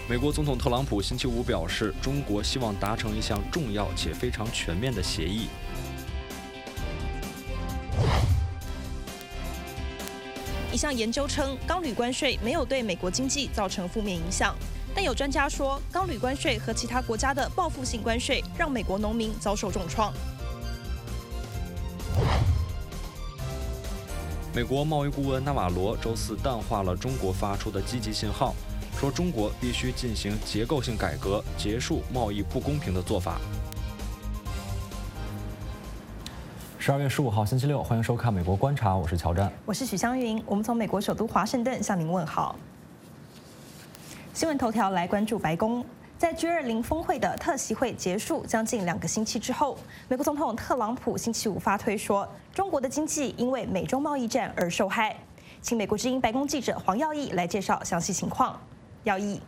美国总统特朗普星期五表示，中国希望达成一项重要且非常全面的协议。 一项研究称，钢铝关税没有对美国经济造成负面影响，但有专家说，钢铝关税和其他国家的报复性关税让美国农民遭受重创。 美国贸易顾问纳瓦罗周四淡化了中国发出的积极信号，说中国必须进行结构性改革，结束贸易不公平的做法。 12月15号星期六，欢迎收看《美国观察》，我是乔詹， 我是许湘云，我们从美国首都华盛顿向您问好。新闻头条来关注白宫。在 G20 峰会的特席会结束将近2个星期之后，美国总统特朗普星期五发推说，中国的经济因为美中贸易战而受害。请美国之音白宫记者黄耀义来介绍详细情况。耀义。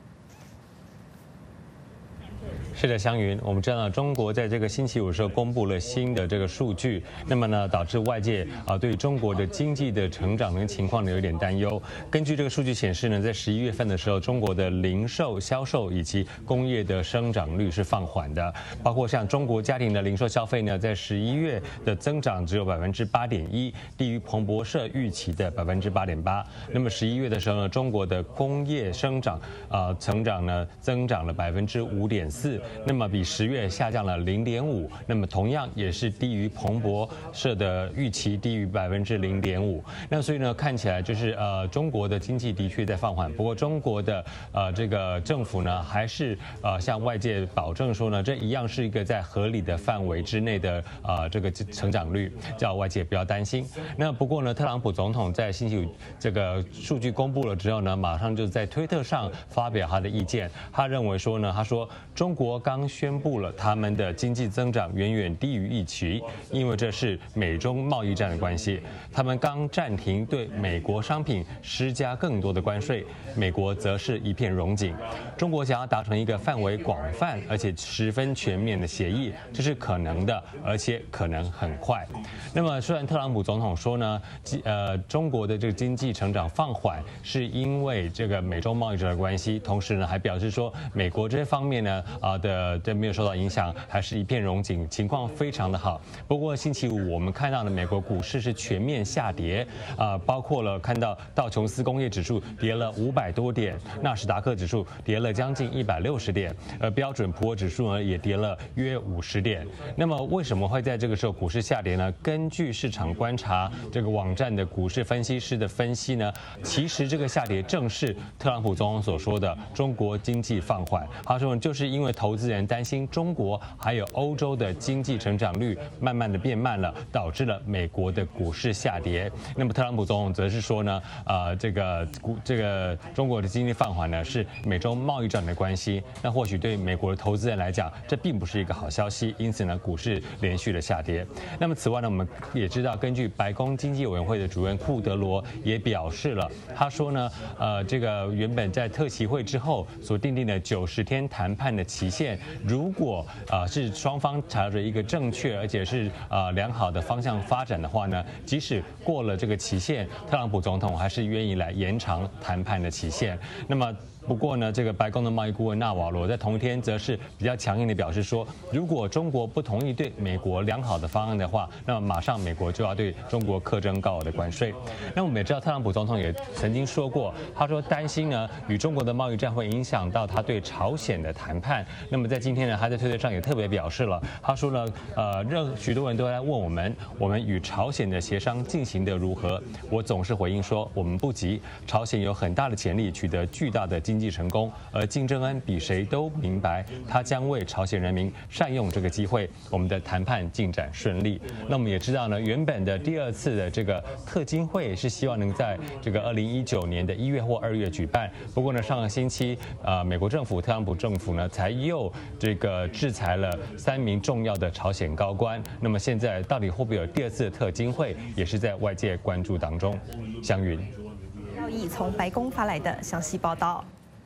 是的，湘云，我们知道中国在这个星期五的时候公布了新的这个数据，那么呢，导致外界对中国的经济的成长的情况呢有一点担忧。根据这个数据显示呢，在11月份的时候，中国的零售销售以及工业的生长率是放缓的，包括像中国家庭的零售消费呢，在11月的增长只有8.1%，低于彭博社预期的8.8%。那么11月的时候呢，中国的工业成长呢增长了5.4%。那么比10月下降了0.5%，那么同样也是低于彭博社的预期，低于0.5%。那所以呢，看起来就是中国的经济的确在放缓，不过中国的这个政府呢，还是向外界保证说呢，这一样是一个在合理的范围之内的这个成长率，叫外界不要担心。那不过呢，特朗普总统在星期五这个数据公布了之后呢，马上就在推特上发表他的意见，他认为说呢，他说中国刚宣布了他们的经济增长远远低于预期，因为这是美中贸易战的关系。他们刚暂停对美国商品施加更多的关税，美国则是一片荣景。中国想要达成一个范围广泛而且十分全面的协议，这是可能的，而且可能很快。那么虽然特朗普总统说呢，中国的这个经济成长放缓是因为这个美中贸易战的关系，同时呢还表示说美国这方面呢这没有受到影响，还是一片荣景，情况非常的好。不过星期五我们看到的美国股市是全面下跌，包括了看到道琼斯工业指数跌了500多点，纳斯达克指数跌了将近160点，标准普尔指数呢也跌了约50点。那么为什么会在这个时候股市下跌呢？根据市场观察这个网站的股市分析师的分析呢，其实这个下跌正是特朗普总统所说的中国经济放缓。他说就是因为投资人担心中国还有欧洲的经济成长率慢慢的变慢了，导致了美国的股市下跌。那么特朗普总统则是说呢，这个中国的经济放缓呢是美中贸易战的关系。那或许对美国的投资人来讲，这并不是一个好消息，因此呢，股市连续的下跌。那么此外呢，我们也知道，根据白宫经济委员会的主任库德罗也表示了，他说呢，这个原本在特席会之后所订定的90天谈判的期限，如果是双方朝着一个正确而且是良好的方向发展的话呢，即使过了这个期限，特朗普总统还是愿意来延长谈判的期限。那么不过呢，这个白宫的贸易顾问纳瓦罗在同一天则是比较强硬的表示说，如果中国不同意对美国良好的方案的话，那么马上美国就要对中国课征高额的关税。那我们也知道，特朗普总统也曾经说过，他说担心呢，与中国的贸易战会影响到他对朝鲜的谈判。那么在今天呢，他在推特上也特别表示了，他说呢，许多人都在问我们与朝鲜的协商进行的如何？我总是回应说，我们不急，朝鲜有很大的潜力取得巨大的经济成功，而金正恩比谁都明白，他将为朝鲜人民善用这个机会，我们的谈判进展顺利。那我们也知道呢，原本的第2次的这个特金会是希望能在这个2019年的1月或2月举办，不过呢，上个星期美国政府特朗普政府呢才又这个制裁了3名重要的朝鲜高官。那么现在到底会不会有第2次的特金会，也是在外界关注当中。湘云， 耀义从白宫发来的详细报道。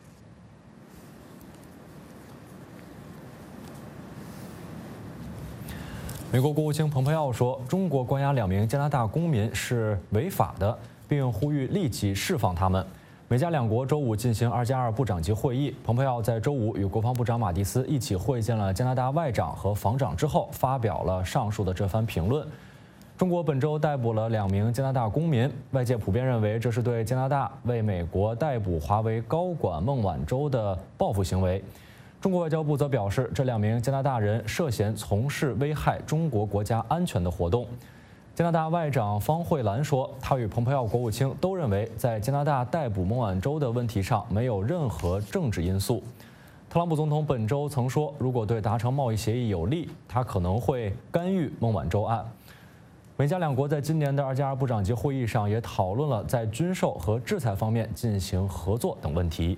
美国国务卿蓬佩奥说，中国关押2名加拿大公民是违法的，并呼吁立即释放他们。 美加两国周五进行2+2部长级会议，蓬佩奥在周五与国防部长马蒂斯一起会见了加拿大外长和防长之后，发表了上述的这番评论。中国本周逮捕了2名加拿大公民，外界普遍认为这是对加拿大为美国逮捕华为高管孟晚舟的报复行为。中国外交部则表示，这2名加拿大人涉嫌从事危害中国国家安全的活动。加拿大外长方慧兰说，他与蓬佩奥国务卿都认为，在加拿大逮捕孟晚舟的问题上没有任何政治因素。特朗普总统本周曾说，如果对达成贸易协议有利，他可能会干预孟晚舟案。美加两国在今年的2+2部长级会议上也讨论了在军售和制裁方面进行合作等问题。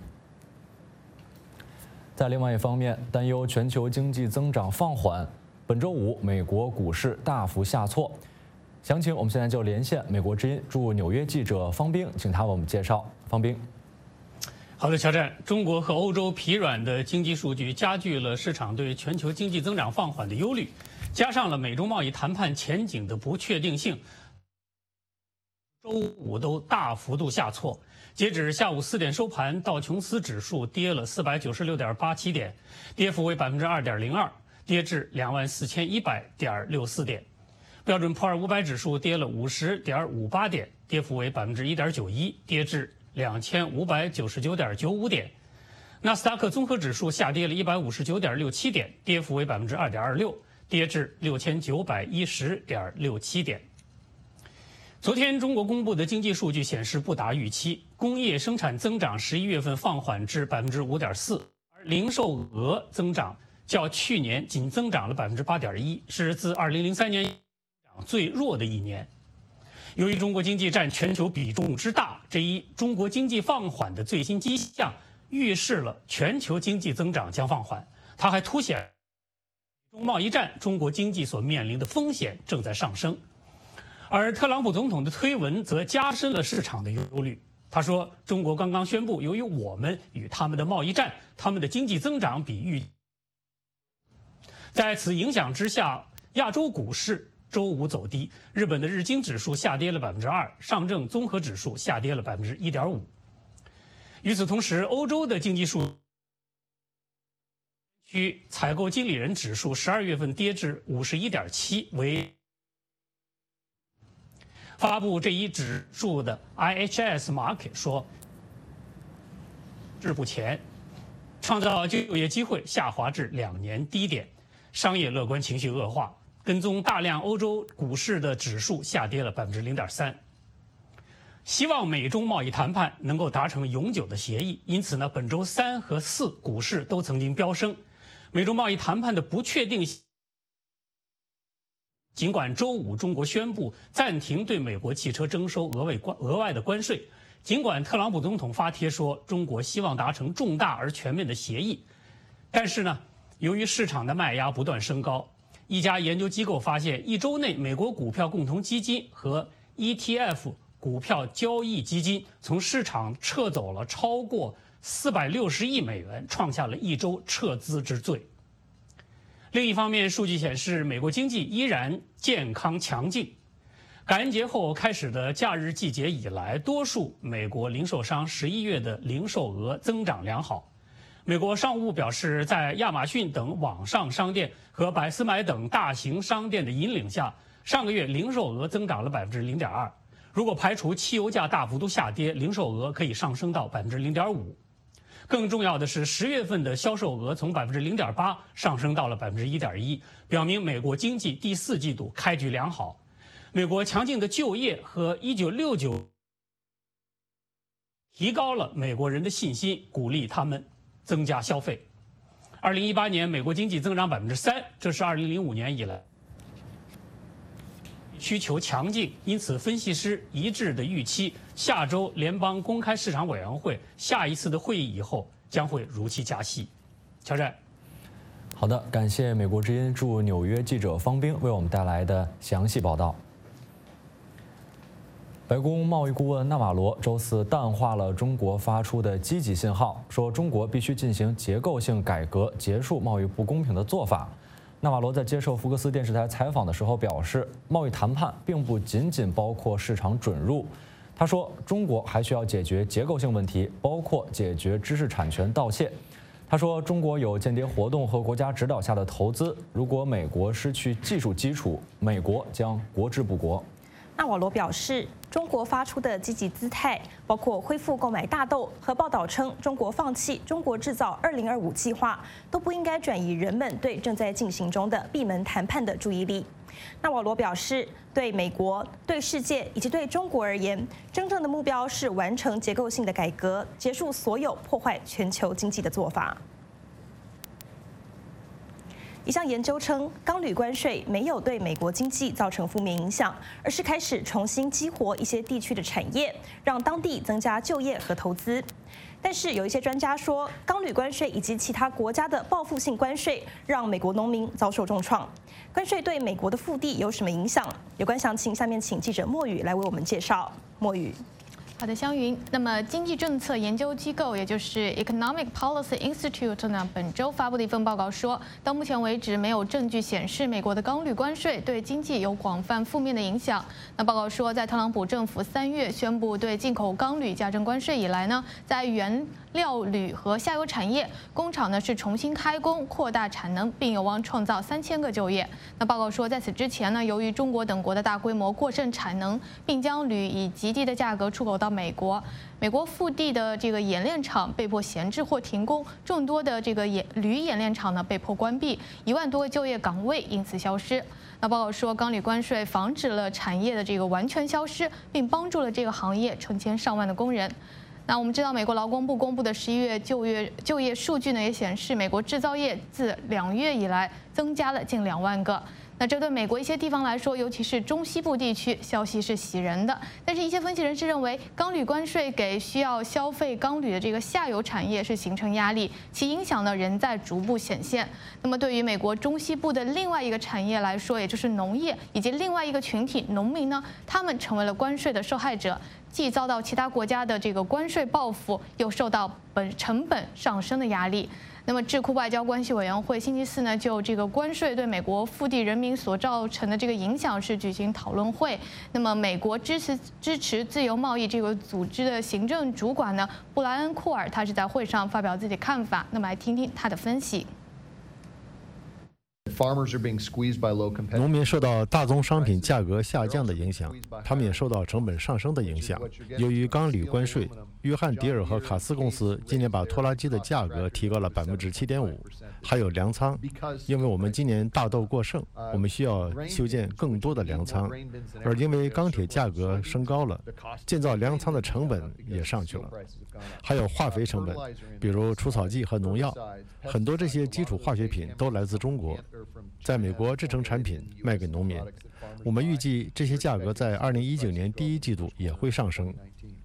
在另外一方面，担忧全球经济增长放缓，本周五美国股市大幅下挫。详情我们现在就连线美国之音驻纽约记者方冰，请他为我们介绍。方冰， 好的，乔战，中国和欧洲疲软的经济数据加剧了市场对全球经济增长放缓的忧虑，加上了美中贸易谈判前景的不确定性，周五都大幅度下挫。截止下午4点收盘，道琼斯指数跌了496.87点，跌幅为2.02%，跌至24100.64点。标准普尔500指数跌了50.58点，跌幅为1.91%，跌至2599.95点。纳斯达克综合指数下跌了159.67点，跌幅为2.26%，跌至6910.67点。昨天，中国公布的经济数据显示不达预期，工业生产增长11月份放缓至5.4%，而零售额增长较去年仅增长了8.1%，是自2003年最弱的一年。由于中国经济占全球比重之大，这一中国经济放缓的最新迹象预示了全球经济增长将放缓。它还凸显中贸易战中国经济所面临的风险正在上升。而特朗普总统的推文则加深了市场的忧虑。他说，中国刚刚宣布，由于我们与他们的贸易战，他们的经济增长比预。在此影响之下，亚洲股市周五走低，日本的日经指数下跌了2%，上证综合指数下跌了1.5%。与此同时，欧洲的经济数据采购经理人指数12月份跌至51.7，为发布这一指数的 IHS Markit 说，滞不前，创造就业机会下滑至2年低点，商业乐观情绪恶化。跟踪大量欧洲股市的指数下跌了0.3%。希望美中贸易谈判能够达成永久的协议，因此呢，本周3和4股市都曾经飙升。美中贸易谈判的不确定性，尽管周五中国宣布暂停对美国汽车征收额外的关税，尽管特朗普总统发帖说中国希望达成重大而全面的协议，但是呢，由于市场的卖压不断升高。一家研究机构发现，1周内美国股票共同基金和 ETF 股票交易基金从市场撤走了超过460亿美元，创下了1周撤资之最。另一方面，数据显示，美国经济依然健康强劲。感恩节后开始的假日季节以来，多数美国零售商11月的零售额增长良好。美国商务部表示，在亚马逊等网上商店和百思买等大型商店的引领下，上个月零售额增长了0.2%。如果排除汽油价大幅度下跌，零售额可以上升到0.5%。更重要的是，10月份的销售额从0.8%上升到了1.1%，表明美国经济第4季度开局良好。美国强劲的就业和1969提高了美国人的信心，鼓励他们增加消费。2018年美国经济增长3%，这是2005年以来需求强劲，因此分析师一致的预期，下周联邦公开市场委员会下一次的会议以后将会如期加息。乔战， 好的，感谢美国之音驻纽约记者方冰为我们带来的详细报道。白宫贸易顾问纳瓦罗周四淡化了中国发出的积极信号，说中国必须进行结构性改革，结束贸易不公平的做法。纳瓦罗在接受福克斯电视台采访的时候表示，贸易谈判并不仅仅包括市场准入， 他说，中国还需要解决结构性问题，包括解决知识产权盗窃。他说，中国有间谍活动和国家指导下的投资，如果美国失去技术基础，美国将国之不国。 纳瓦罗表示，中国发出的积极姿态，包括恢复购买大豆和报道称中国放弃中国制造2025计划，都不应该转移人们对正在进行中的闭门谈判的注意力。纳瓦罗表示，对美国、对世界以及对中国而言，真正的目标是完成结构性的改革，结束所有破坏全球经济的做法。一项研究称，钢铝关税没有对美国经济造成负面影响，而是开始重新激活一些地区的产业，让当地增加就业和投资。但是有一些专家说，钢铝关税以及其他国家的报复性关税让美国农民遭受重创。关税对美国的腹地有什么影响？有关详情，下面请记者莫宇来为我们介绍。莫宇。 好的，湘云。那么，经济政策研究机构，也就是 Economic Policy Institute 呢，本周发布的一份报告说，到目前为止，没有证据显示美国的钢铝关税对经济有广泛负面的影响。那报告说，在特朗普政府3月宣布对进口钢铝加征关税以来呢，在原料铝和下游产业，工厂呢是重新开工，扩大产能，并有望创造3000个就业。那报告说，在此之前呢，由于中国等国的大规模过剩产能，并将铝以极低的价格出口到美国腹地的这个冶炼厂被迫闲置或停工，众多的这个铝冶炼厂呢被迫关闭，1万多个就业岗位因此消失。那报告说，钢铝关税防止了产业的这个完全消失，并帮助了这个行业成千上万的工人。那我们知道，美国劳工部公布的11月就业数据呢，也显示美国制造业自2月以来增加了近2万个。那这对美国一些地方来说，尤其是中西部地区，消息是喜人的。但是，一些分析人士认为，钢铝关税给需要消费钢铝的这个下游产业是形成压力，其影响呢仍在逐步显现。那么，对于美国中西部的另外一个产业来说，也就是农业以及另外一个群体农民呢，他们成为了关税的受害者，既遭到其他国家的这个关税报复，又受到成本上升的压力。那么，智库外交关系委员会星期4呢，就这个关税对美国腹地人民所造成的这个影响是举行讨论会。那么，美国支持自由贸易这个组织的行政主管呢，布莱恩·库尔，他是在会上发表自己的看法。那么，来听听他的分析。 农民受到大宗商品价格下降的影响，他们也受到成本上升的影响。由于钢铝关税，约翰迪尔和卡斯公司今年把拖拉机的价格提高了7.5%，还有粮仓，因为我们今年大豆过剩，我们需要修建更多的粮仓，而因为钢铁价格升高了，建造粮仓的成本也上去了。还有化肥成本，比如除草剂和农药，很多这些基础化学品都来自中国，在美国制成产品卖给农民。我们预计这些价格在2019年第1季度也会上升。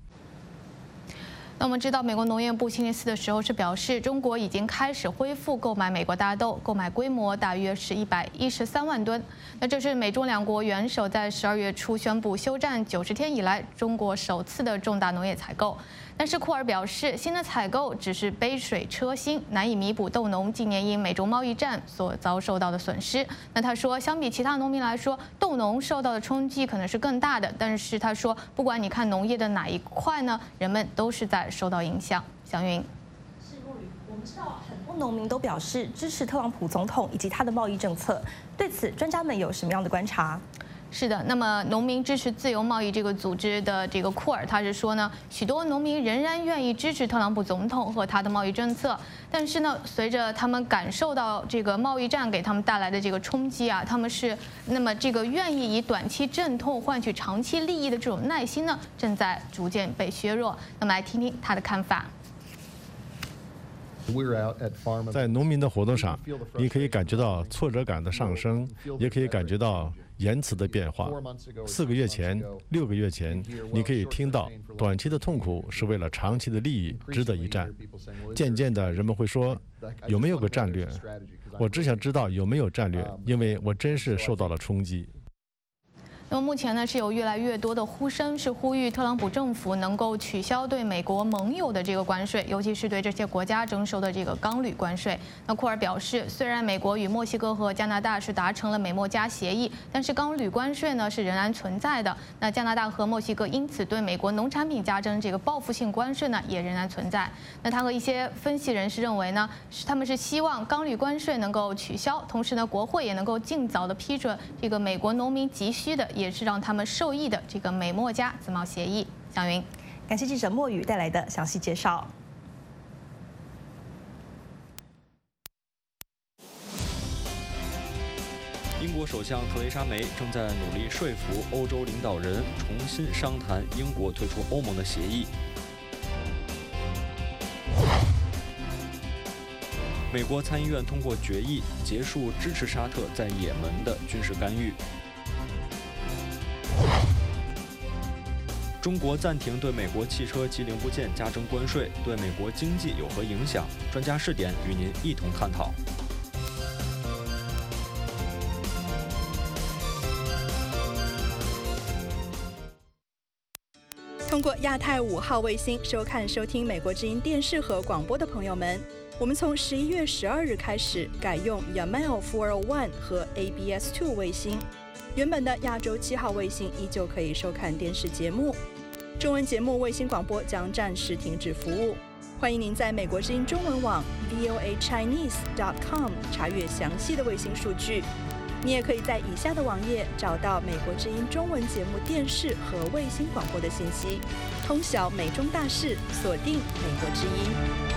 那我们知道，美国农业部星期4的时候是表示，中国已经开始恢复购买美国大豆，购买规模大约是113万吨。那这是美中两国元首在12月初宣布休战90天以来，中国首次的重大农业采购。但是库尔表示，新的采购只是杯水车薪，难以弥补豆农今年因美中贸易战所遭受到的损失。那他说，相比其他农民来说，豆农受到的冲击可能是更大的。但是他说，不管你看农业的哪一块呢，人们都是在受到影响。祥云， 是莫宇，我们知道很多农民都表示支持特朗普总统以及他的贸易政策，对此专家们有什么样的观察？ 是的，那么农民支持自由贸易这个组织的这个库尔，他是说呢，许多农民仍然愿意支持特朗普总统和他的贸易政策，但是呢，随着他们感受到这个贸易战给他们带来的这个冲击啊，他们是那么这个愿意以短期阵痛换取长期利益的这种耐心呢，正在逐渐被削弱。那么来听听他的看法。 在农民的活动上，你可以感觉到挫折感的上升，也可以感觉到言辞的变化。4个月前、6个月前，你可以听到短期的痛苦是为了长期的利益，值得一战。渐渐的，人们会说，有没有个战略？我只想知道有没有战略，因为我真是受到了冲击。 那么目前呢，是有越来越多的呼声是呼吁特朗普政府能够取消对美国盟友的这个关税，尤其是对这些国家征收的这个钢铝关税。那库尔表示，虽然美国与墨西哥和加拿大是达成了美墨加协议，但是钢铝关税呢是仍然存在的。那加拿大和墨西哥因此对美国农产品加征这个报复性关税呢也仍然存在。那他和一些分析人士认为呢，他们是希望钢铝关税能够取消，同时呢，国会也能够尽早的批准这个美国农民急需的，也是让他们受益的这个美墨加自贸协议。小云， 感谢记者莫宇带来的详细介绍。 英国首相特蕾莎梅正在努力说服欧洲领导人重新商谈英国退出欧盟的协议。美国参议院通过决议，结束支持沙特在也门的军事干预。中国暂停对美国汽车及零部件加征关税，对美国经济有何影响？专家视点与您一同探讨。 通过亚太5号卫星收听美国之音电视和广播的朋友们，我们从11月12日开始改用 Yamal 401和 ABS2 卫星。原本的亚洲7号卫星依旧可以收看电视节目，中文节目卫星广播将暂时停止服务。欢迎您在美国之音中文网 voachinese.com 查阅详细的卫星数据。你也可以在以下的网页找到美国之音中文节目电视和卫星广播的信息。通晓美中大事，锁定美国之音。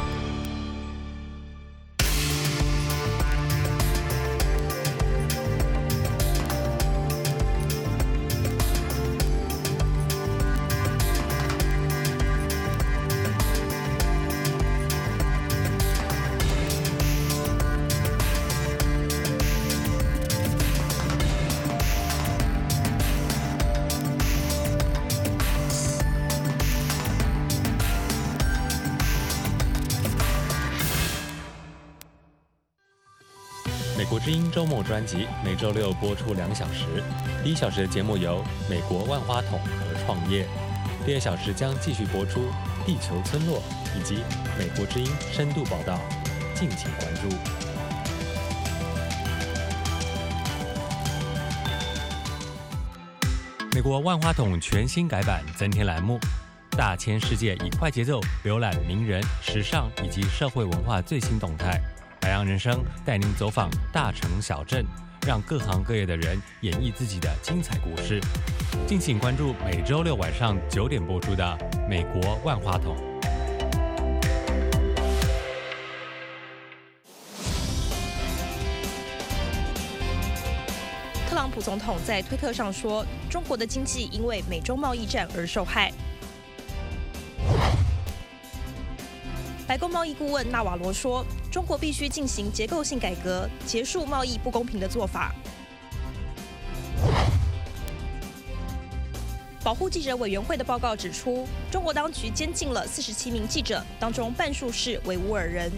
美国之音周末专辑每周六播出2小时，第1小时的节目由美国万花筒和创业，第2小时将继续播出地球村落以及美国之音深度报道，敬请关注。美国万花筒全新改版增添栏目，大千世界以快节奏浏览名人、时尚以及社会文化最新动态。海洋人生带您走访大城小镇，让各行各业的人演绎自己的精彩故事。敬请关注每周六晚上9点播出的《美国万花筒》。 特朗普总统在推特上说，中国的经济因为美中贸易战而受害。白宫贸易顾问纳瓦罗说，中国必须进行结构性改革，结束贸易不公平的做法。保护记者委员会的报告指出，中国当局监禁了47名记者，当中半数是维吾尔人。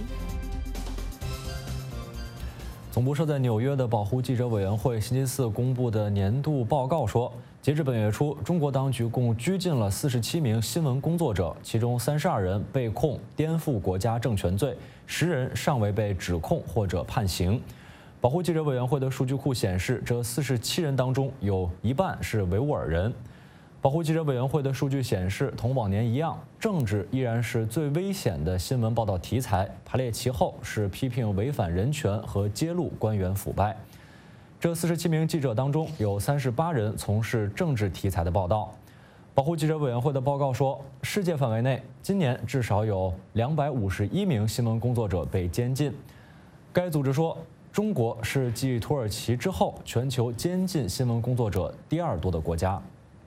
总部设在纽约的保护记者委员会星期四公布的年度报告说，截至本月初，中国当局共拘禁了47名新闻工作者，其中32人被控颠覆国家政权罪，10人尚未被指控或者判刑。保护记者委员会的数据库显示，这47人当中有1半是维吾尔人。保护记者委员会的数据显示，同往年一样，政治依然是最危险的新闻报道题材，排列其后是批评违反人权和揭露官员腐败。这47名记者当中，有38人从事政治题材的报道。保护记者委员会的报告说，世界范围内，今年至少有251名新闻工作者被监禁。该组织说，中国是继土耳其之后，全球监禁新闻工作者第2多的国家。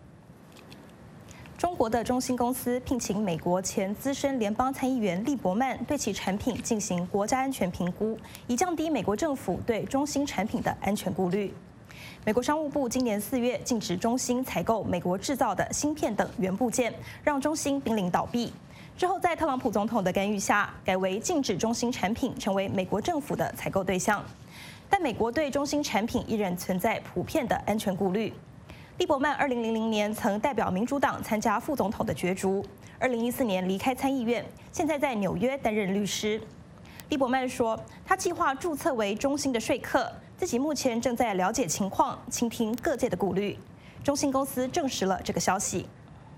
中国的中兴公司聘请美国前资深联邦参议员利伯曼对其产品进行国家安全评估，以降低美国政府对中兴产品的安全顾虑。美国商务部今年4月禁止中兴采购美国制造的芯片等元部件，让中兴濒临倒闭。之后，在特朗普总统的干预下，改为禁止中兴产品成为美国政府的采购对象。但美国对中兴产品依然存在普遍的安全顾虑。 利伯曼2000年曾代表民主党参加副总统的角逐，2014年离开参议院，现在在纽约担任律师。利伯曼说，他计划注册为中兴的说客，自己目前正在了解情况，倾听各界的顾虑。中兴公司证实了这个消息。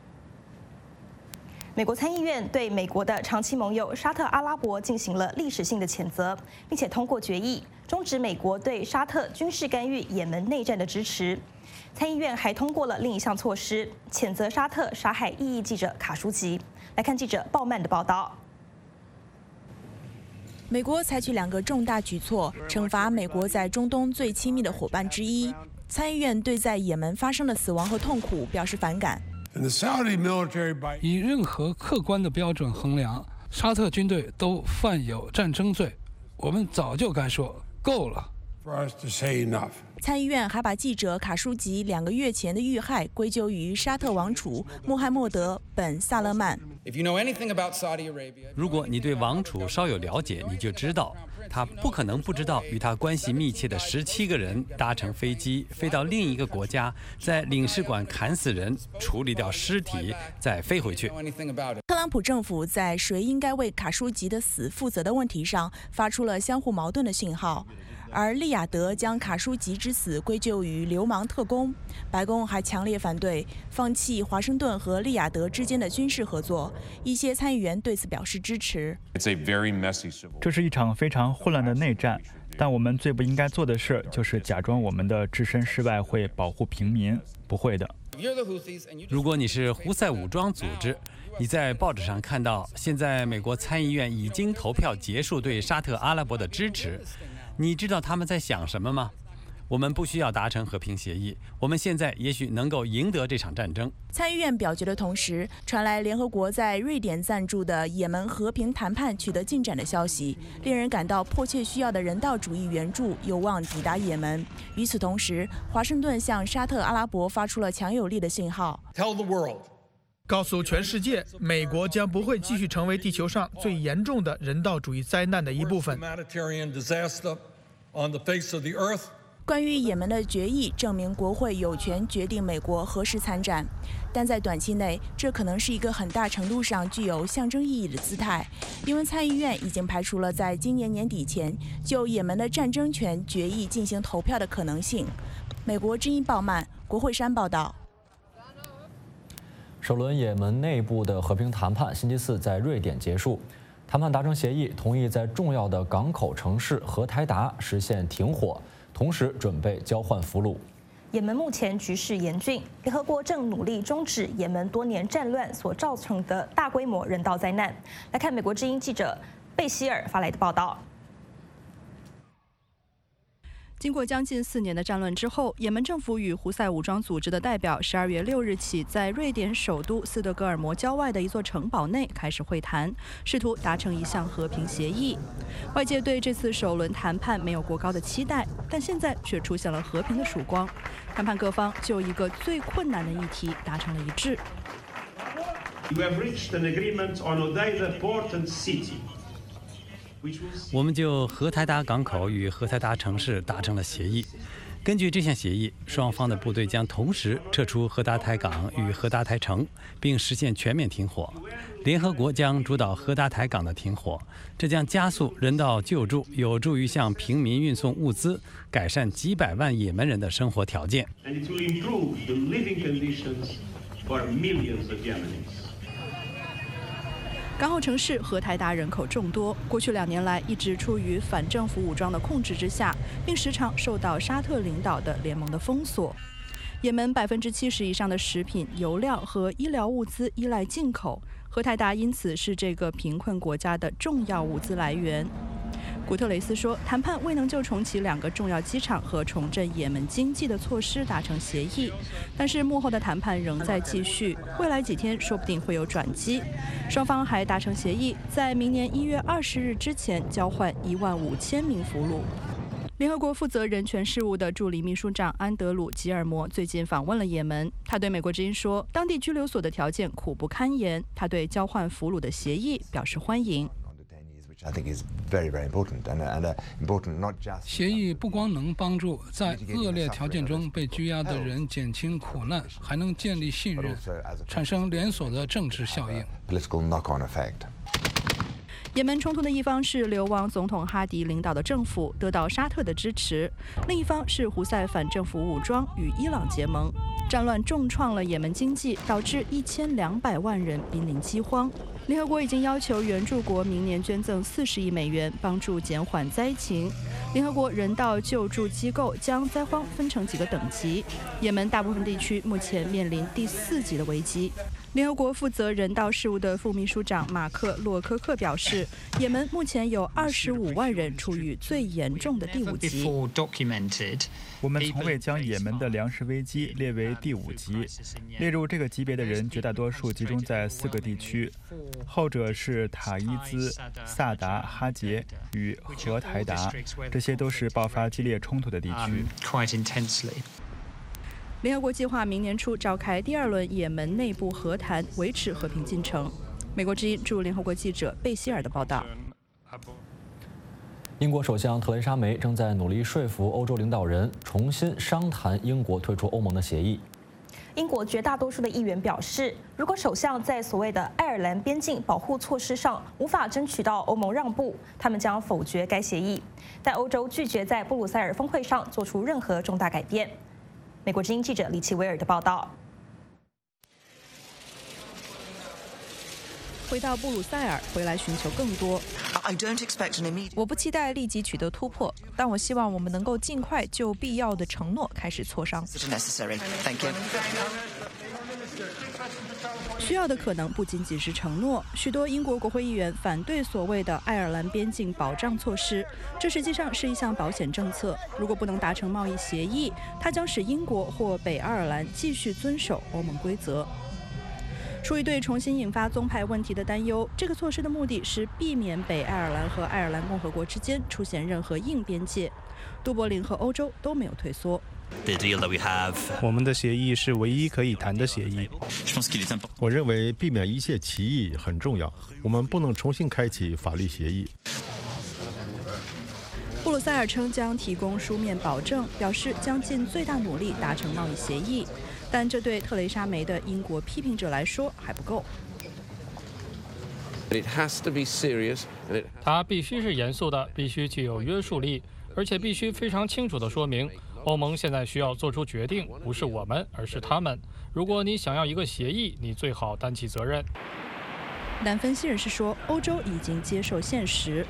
美国参议院对美国的长期盟友沙特阿拉伯进行了历史性的谴责，并且通过决议终止美国对沙特军事干预也门内战的支持。参议院还通过了另一项措施，谴责沙特杀害异议记者卡舒吉。来看记者鲍曼的报道。 美国采取2个重大举措，惩罚美国在中东最亲密的伙伴之一。参议院对在也门发生的死亡和痛苦表示反感。 以任何客观的标准衡量，沙特军队都犯有战争罪。我们早就该说够了。 参议院还把记者卡舒吉2个月前的遇害归咎于沙特王储穆罕默德·本·萨勒曼。 如果你对王储稍有了解，你就知道，他不可能不知道与他关系密切的17个人搭乘飞机飞到另一个国家，在领事馆砍死人，处理掉尸体，再飞回去。 特朗普政府在谁应该为卡舒吉的死负责的问题上发出了相互矛盾的信号。而利雅得将卡舒吉之死归咎于流氓特工，白宫还强烈反对放弃华盛顿和利雅得之间的军事合作，一些参议员对此表示支持。 这是一场非常混乱的内战，但我们最不应该做的事就是假装我们的置身事外会保护平民，不会的。 如果你是胡塞武装组织，你在报纸上看到现在美国参议院已经投票结束对沙特阿拉伯的支持，你知道他们在想什么吗？我们不需要达成和平协议，我们现在也许能够赢得这场战争。 参议院表决的同时，传来联合国在瑞典赞助的也门和平谈判取得进展的消息，令人感到迫切需要的人道主义援助有望抵达也门。与此同时，华盛顿向沙特阿拉伯发出了强有力的信号。 告诉全世界，美国将不会继续成为地球上最严重的人道主义灾难的一部分。 关于也门的决议证明国会有权决定美国何时参战，但在短期内，这可能是一个很大程度上具有象征意义的姿态，因为参议院已经排除了在今年年底前就也门的战争权决议进行投票的可能性。美国之音鲍曼，国会山报道。 首轮也门内部的和平谈判星期四在瑞典结束，谈判达成协议，同意在重要的港口城市荷台达实现停火，同时准备交换俘虏。 也门目前局势严峻，联合国正努力终止也门多年战乱所造成的大规模人道灾难。来看美国之音记者贝希尔发来的报道。 经过将近4年的战乱之后，也门政府与胡塞武装组织的代表12月6日起在瑞典首都斯德哥尔摩郊外的一座城堡内开始会谈，试图达成一项和平协议。外界对这次首轮谈判没有过高的期待，但现在却出现了和平的曙光。谈判各方就一个最困难的议题达成了一致。 我们就荷台达港口与荷台达城市达成了协议。根据这项协议，双方的部队将同时撤出荷达台港与荷达台城，并实现全面停火。联合国将主导荷达台港的停火，这将加速人道救助，有助于向平民运送物资，改善几百万也门人的生活条件。 港口城市荷台达人口众多，过去2年来一直处于反政府武装的控制之下，并时常受到沙特领导的联盟的封锁。也门70%以上的食品、油料和医疗物资依赖进口，荷台达因此是这个贫困国家的重要物资来源。古特雷斯说，谈判未能就重启2个重要机场和重振也门经济的措施达成协议，但是幕后的谈判仍在继续，未来几天说不定会有转机。双方还达成协议，在明年1月20日之前交换15000名俘虏。联合国负责人权事务的助理秘书长安德鲁·吉尔摩最近访问了也门，他对美国之音说，当地拘留所的条件苦不堪言，他对交换俘虏的协议表示欢迎。 协议不光能帮助在恶劣条件中被拘押的人减轻苦难，还能建立信任，产生连锁的政治效应。 也门冲突的一方是流亡总统哈迪领导的政府得到沙特的支持，另一方是胡塞反政府武装与伊朗结盟。战乱重创了也门经济，导致1200万人濒临饥荒。联合国已经要求援助国明年捐赠40亿美元，帮助减缓灾情。联合国人道救助机构将灾荒分成几个等级，也门大部分地区目前面临第4级的危机。联合国负责人道事务的副秘书长马克·洛科克表示，也门目前有25万人处于最严重的第5级。 我们从未将也门的粮食危机列为第5级。列入这个级别的人，绝大多数集中在4个地区，后者是塔伊兹、萨达、哈杰与荷台达，这些都是爆发激烈冲突的地区。 联合国计划明年初召开第2轮也门内部和谈，维持和平进程。美国之音驻联合国记者贝希尔的报道。 英国首相特蕾莎梅正在努力说服欧洲领导人重新商谈英国退出欧盟的协议。 英国绝大多数的议员表示，如果首相在所谓的爱尔兰边境保护措施上无法争取到欧盟让步，他们将否决该协议。但欧洲拒绝在布鲁塞尔峰会上做出任何重大改变。美国之音记者李奇维尔的报道。 回到布鲁塞尔，回来寻求更多。 我不期待立即取得突破，但我希望我们能够尽快就必要的承诺开始磋商。 需要的可能不仅仅是承诺。许多英国国会议员反对所谓的爱尔兰边境保障措施，这实际上是一项保险政策。如果不能达成贸易协议，它将使英国或北爱尔兰继续遵守欧盟规则。出于对重新引发宗派问题的担忧，这个措施的目的是避免北爱尔兰和爱尔兰共和国之间出现任何硬边界。都柏林和欧洲都没有退缩。 我们的协议是唯一可以谈的协议。 我认为避免一切歧义很重要。我们不能重新开启法律协议。 布鲁塞尔称将提供书面保证，表示将尽最大努力达成贸易协议。但这对特蕾莎梅的英国批评者来说还不够。 它必须是严肃的，必须具有约束力，而且必须非常清楚地说明，欧盟现在需要做出决定，不是我们，而是他们。如果你想要一个协议，你最好担起责任。 但分析人士说，欧洲已经接受现实。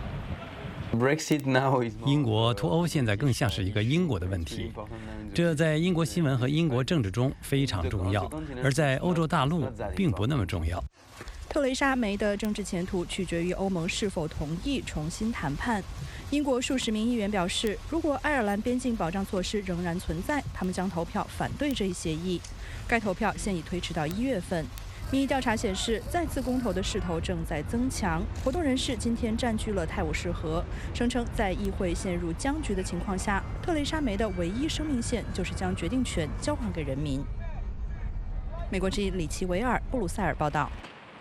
英国脱欧现在更像是一个英国的问题，这在英国新闻和英国政治中非常重要，而在欧洲大陆并不那么重要。 特蕾莎梅的政治前途取决于欧盟是否同意重新谈判。英国数十名议员表示，如果爱尔兰边境保障措施仍然存在，他们将投票反对这一协议。该投票现已推迟到1月份。民意调查显示，再次公投的势头正在增强。活动人士今天占据了泰晤士河，声称在议会陷入僵局的情况下，特蕾莎梅的唯一生命线就是将决定权交还给人民。美国之音李奇维尔，布鲁塞尔报道。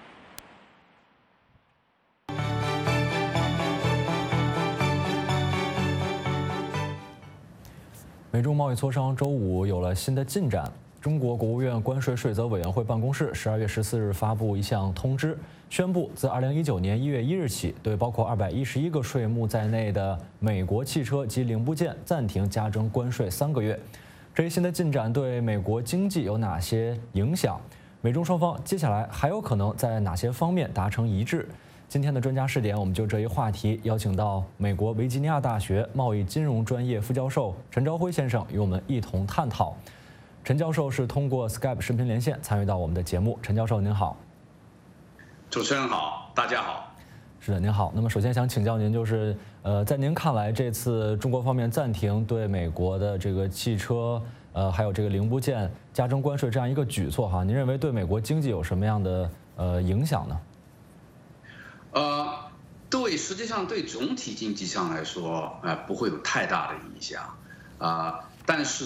美中贸易磋商周5有了新的进展。中国国务院关税税则委员会办公室12月14日发布一项通知，宣布自2019年1月1日起，对包括211个税目在内的美国汽车及零部件暂停加征关税3个月。这一新的进展对美国经济有哪些影响？美中双方接下来还有可能在哪些方面达成一致？今天的专家视点，我们就这一话题邀请到美国维吉尼亚大学贸易金融专业副教授陈朝辉先生与我们一同探讨。陈教授是通过 Skype 视频连线参与到我们的节目。陈教授您好。 主持人好，大家好。 是的，您好。那么首先想请教您，就是在您看来，这次中国方面暂停对美国的这个汽车还有这个零部件加征关税这样一个举措哈，您认为对美国经济有什么样的影响呢？ 实际上对总体经济上来说，不会有太大的影响，但是呢，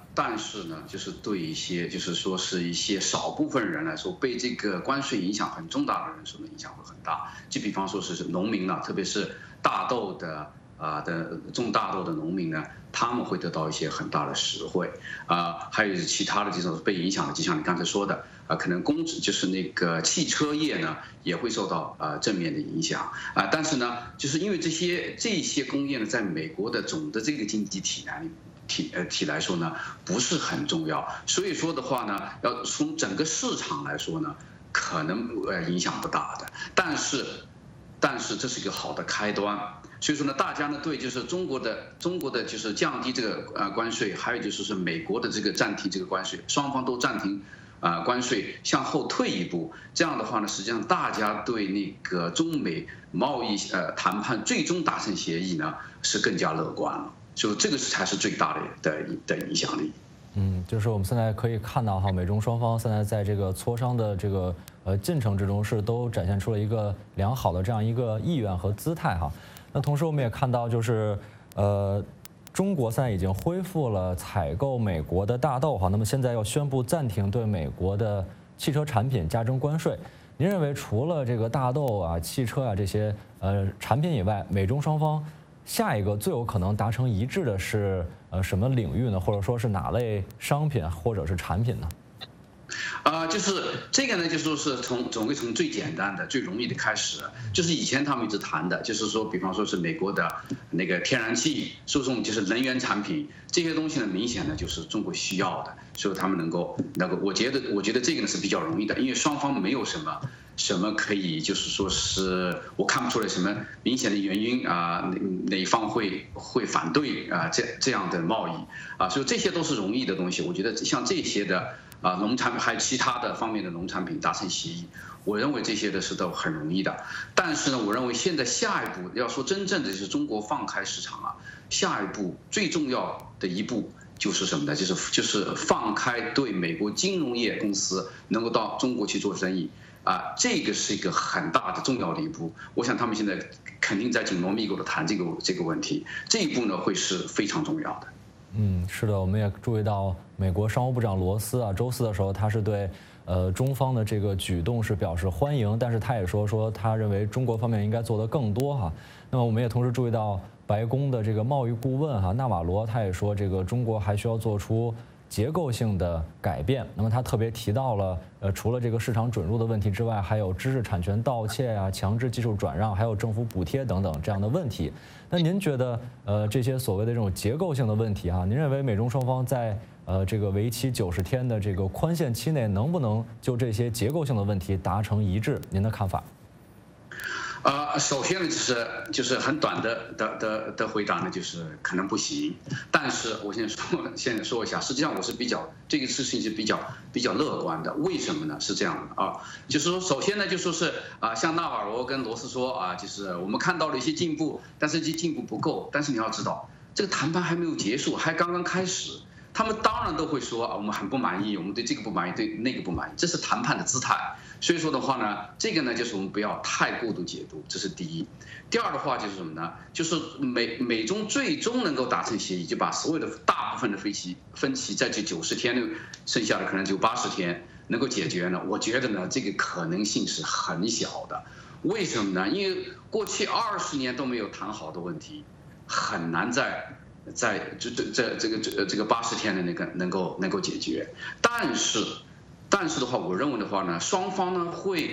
但是呢，就是对一些就是说是一些少部分人来说，被这个关税影响很重大的人说呢，影响会很大。就比方说是农民呢，特别是大豆的种大豆的农民呢，他们会得到一些很大的实惠还有其他的这种被影响的，就像你刚才说的可能就是那个汽车业呢也会受到正面的影响但是呢，就是因为这些工业呢，在美国的总的这个经济体来说呢，不是很重要，所以说的话呢，要从整个市场来说呢，可能影响不大的，但是这是一个好的开端。所以说呢，大家呢对就是中国的就是降低这个关税，还有就是美国的这个暂停这个关税，双方都暂停关税，向后退一步。这样的话呢，实际上大家对那个中美贸易谈判最终达成协议呢是更加乐观了。所以这个才是最大的影响力。 就是我们现在可以看到哈，美中双方现在在这个磋商的这个进程之中是都展现出了一个良好的这样一个意愿和姿态哈。那同时我们也看到就是中国现在已经恢复了采购美国的大豆哈，那么现在要宣布暂停对美国的汽车产品加征关税。您认为除了这个大豆汽车这些产品以外，美中双方下一个最有可能达成一致的是什么领域呢？或者说是哪类商品或者是产品呢？ 就是这个呢，就是说是总会从最简单的、最容易的开始，就是以前他们一直谈的，就是说，比方说是美国的那个天然气输送，就是能源产品这些东西呢，明显呢就是中国需要的，所以他们能够，我觉得这个呢是比较容易的，因为双方没有什么可以，就是说是我看不出来什么明显的原因哪一方会反对这样的贸易所以这些都是容易的东西。我觉得像这些的农产品还有其他的方面的农产品达成协议，我认为这些的是都很容易的。但是呢，我认为现在下一步要说真正的就是中国放开市场下一步最重要的一步就是什么呢？就是放开对美国金融业公司能够到中国去做生意。这个是一个很大的重要的一步，我想他们现在肯定在紧锣密鼓的谈这个问题，这一步呢会是非常重要的。 是的，我们也注意到美国商务部长罗斯周四的时候，他是对中方的这个举动是表示欢迎，但是他也说他认为中国方面应该做得更多那么我们也同时注意到白宫的这个贸易顾问纳瓦罗，他也说这个中国还需要做出结构性的改变。那么他特别提到了除了这个市场准入的问题之外，还有知识产权盗窃强制技术转让，还有政府补贴等等这样的问题。那您觉得这些所谓的这种结构性的问题您认为美中双方在这个为期90天的这个宽限期内，能不能就这些结构性的问题达成一致？您的看法？ 首先呢，就是很短的回答呢，就是可能不行。但是我现在说一下，实际上我是这个事情是比较乐观的。为什么呢？是这样的就是说，首先呢，就说是像纳瓦罗跟罗斯说就是我们看到了一些进步，但是这些进步不够。但是你要知道，这个谈判还没有结束，还刚刚开始。他们当然都会说我们很不满意，我们对这个不满意，对那个不满意，这是谈判的姿态。所以说的话呢，这个呢就是我们不要太过度解读，这是第一。第二的话就是什么呢？就是美中最终能够达成协议，就把所有的大部分的分歧在这90天内，剩下的可能就80天能够解决呢。我觉得呢，这个可能性是很小的。为什么呢？因为过去20年都没有谈好的问题，很难在这个80天的能够解决。但是的话，我认为的话呢，双方呢会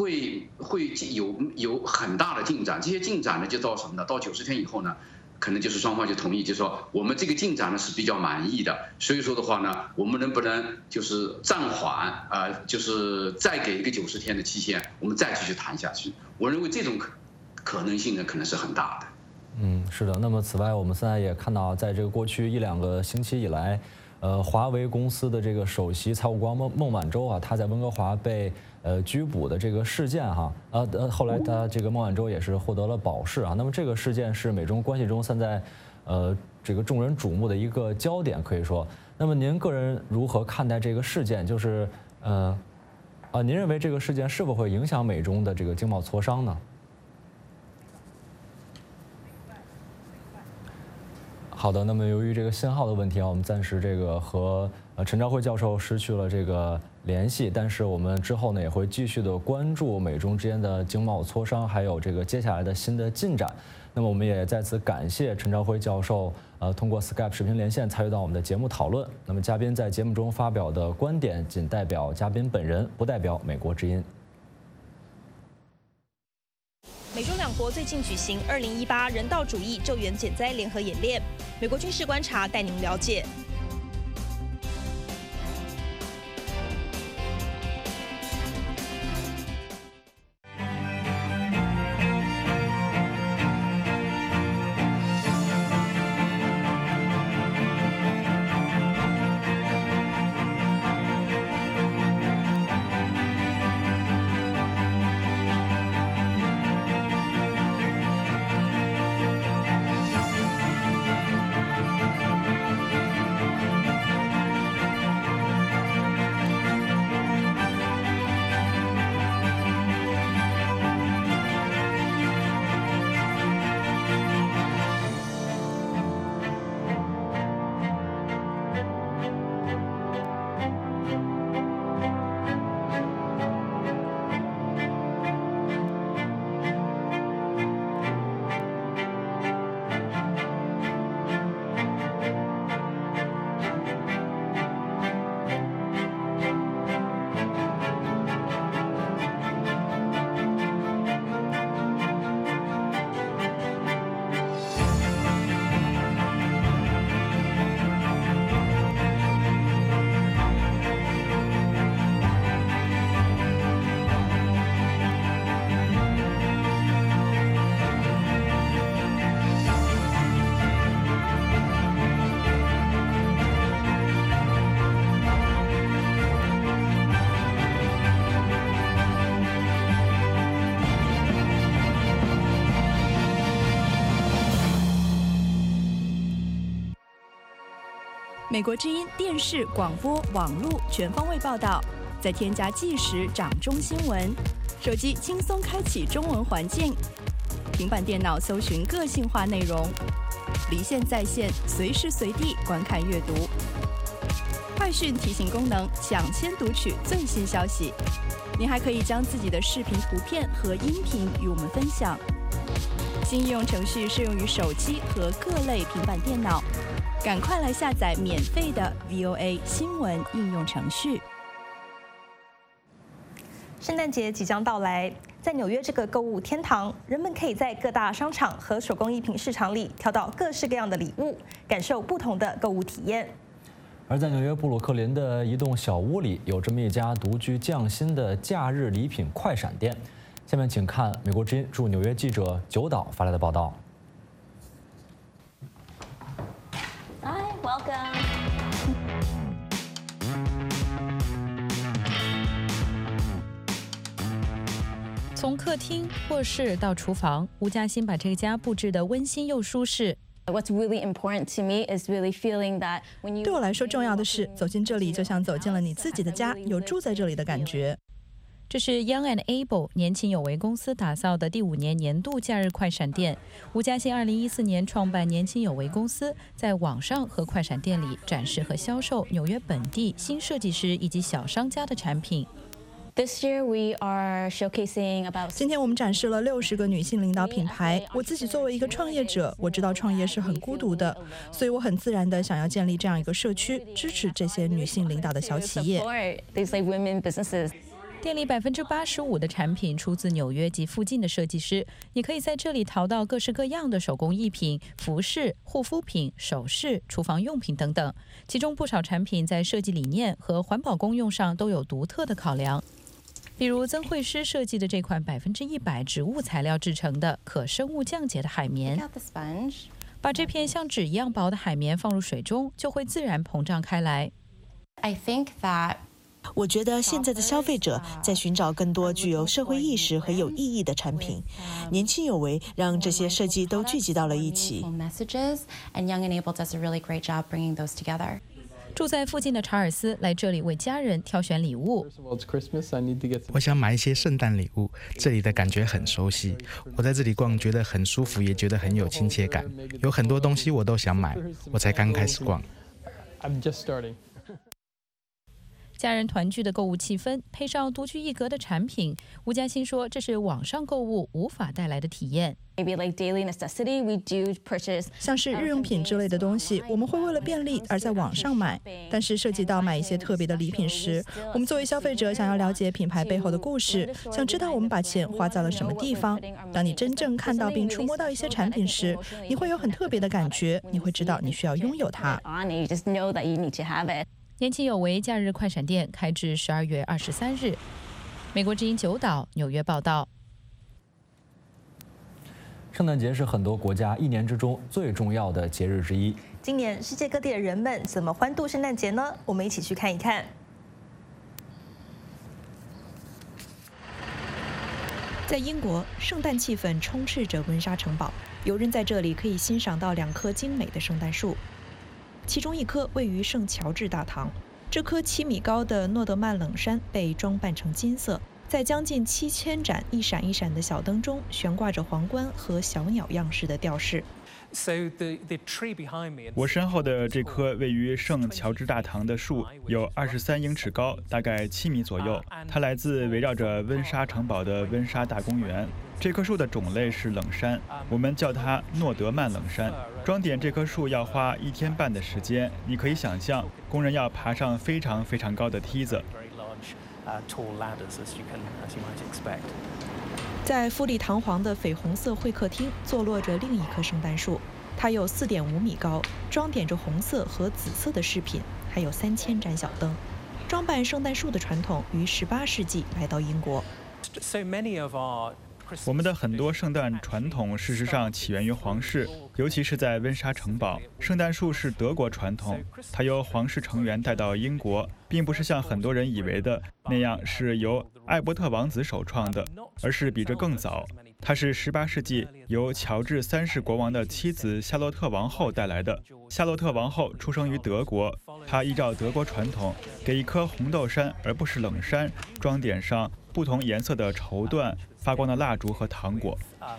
有很大的进展。这些进展呢就到什么呢？到90天以后呢，可能就是双方就同意，就是说我们这个进展呢是比较满意的。所以说的话呢，我们能不能就是暂缓就是再给一个90天的期限，我们再继续谈下去？我认为这种可能性呢可能是很大的。 是的。那么此外，我们现在也看到，在这个过去1-2个星期以来，华为公司的这个首席财务官孟晚舟他在温哥华被拘捕的这个事件后来他这个孟晚舟也是获得了保释那么这个事件是美中关系中现在这个众人瞩目的一个焦点，可以说。那么您个人如何看待这个事件？就是您认为这个事件是否会影响美中的这个经贸磋商呢？ 好的，那么由于这个信号的问题啊，我们暂时这个和陈朝晖教授失去了这个联系，但是我们之后呢也会继续的关注美中之间的经贸磋商，还有这个接下来的新的进展。那么我们也再次感谢陈朝晖教授，通过 Skype 视频连线参与到我们的节目讨论。那么嘉宾在节目中发表的观点仅代表嘉宾本人，不代表美国之音。 美中两国最近举行2018人道主义救援减灾联合演练，美国军事观察带您了解。 美国之音电视、广播、网络全方位报道，再添加即时掌中新闻，手机轻松开启中文环境，平板电脑搜寻个性化内容，离线在线，随时随地观看阅读。快讯提醒功能，抢先读取最新消息。您还可以将自己的视频、图片和音频与我们分享。新应用程序适用于手机和各类平板电脑。赶快来下载免费的 VOA 新闻应用程序。 圣诞节即将到来，在纽约这个购物天堂，人们可以在各大商场和手工艺品市场里挑到各式各样的礼物，感受不同的购物体验。 而在纽约布鲁克林的一栋小屋里，有这么一家独具匠心的假日礼品快闪店。下面请看美国之音驻纽约记者九岛发来的报道。 Hi, welcome. 从客厅、卧室到厨房，吴嘉欣把这个家布置得温馨又舒适。 What's really important to me is really feeling that when you 对我来说，重要的是走进这里就像走进了你自己的家，有住在这里的感觉。 这是 Young and Able 年轻有为公司打造的第5年年度假日快闪店。吴嘉欣2014年创办年轻有为公司，在网上和快闪店里展示和销售纽约本地新设计师以及小商家的产品。 This year we are showcasing about 今天我们展示了60个女性领导品牌。我自己作为一个创业者，我知道创业是很孤独的，所以我很自然地想要建立这样一个社区，支持这些女性领导的小企业。 店里85%的产品出自纽约及附近的设计师，你可以在这里淘到各式各样的手工艺品、服饰、护肤品、首饰、厨房用品等等。其中不少产品在设计理念和环保功用上都有独特的考量。比如曾慧诗设计的这款100%植物材料制成的可生物降解的海绵，把这片像纸一样薄的海绵放入水中，就会自然膨胀开来。 我觉得现在的消费者在寻找更多具有社会意识和有意义的产品，年轻有为让这些设计都聚集到了一起。 住在附近的查尔斯来这里为家人挑选礼物。 我想买一些圣诞礼物，这里的感觉很熟悉。我在这里逛，觉得很舒服，也觉得很有亲切感。有很多东西我都想买，我才刚开始逛。 家人团聚的购物气氛，配上独具一格的产品，吴嘉欣说，这是网上购物无法带来的体验。 像是日用品之类的东西，我们会为了便利而在网上买，但是涉及到买一些特别的礼品时，我们作为消费者想要了解品牌背后的故事，想知道我们把钱花在了什么地方。当你真正看到并触摸到一些产品时，你会有很特别的感觉，你会知道你需要拥有它。 年轻有为假日快闪店开至12月23日。美国之音9岛纽约报道。 圣诞节是很多国家一年之中最重要的节日之一。 今年世界各地的人们怎么欢度圣诞节呢？我们一起去看一看。 在英国，圣诞气氛充斥着温莎城堡，游人在这里可以欣赏到2棵精美的圣诞树。其中一棵位于圣乔治大堂，这棵7米高的诺德曼冷杉被装扮成金色，在将近7000盏一闪一闪的小灯中悬挂着皇冠和小鸟样式的吊饰。 我身后的这棵位于圣乔治大堂的树有23英尺高，大概7米左右。它来自围绕着温莎城堡的温莎大公园。这棵树的种类是冷杉，我们叫它诺德曼冷杉。装点这棵树要花1天半的时间，你可以想象，工人要爬上非常非常高的梯子。 在富丽堂皇的绯红色会客厅坐落着另一棵圣诞树，它有4.5米高，装点着红色和紫色的饰品，还有3000盏小灯。装扮圣诞树的传统于18世纪来到英国。 我们的很多圣诞传统事实上起源于皇室，尤其是在温莎城堡。圣诞树是德国传统，它由皇室成员带到英国，并不是像很多人以为的那样是由艾伯特王子首创的，而是比这更早。它是18世纪由乔治3世国王的妻子夏洛特王后带来的。夏洛特王后出生于德国，她依照德国传统，给一棵红豆杉而不是冷杉装点上不同颜色的绸缎、发光的蜡烛和糖果。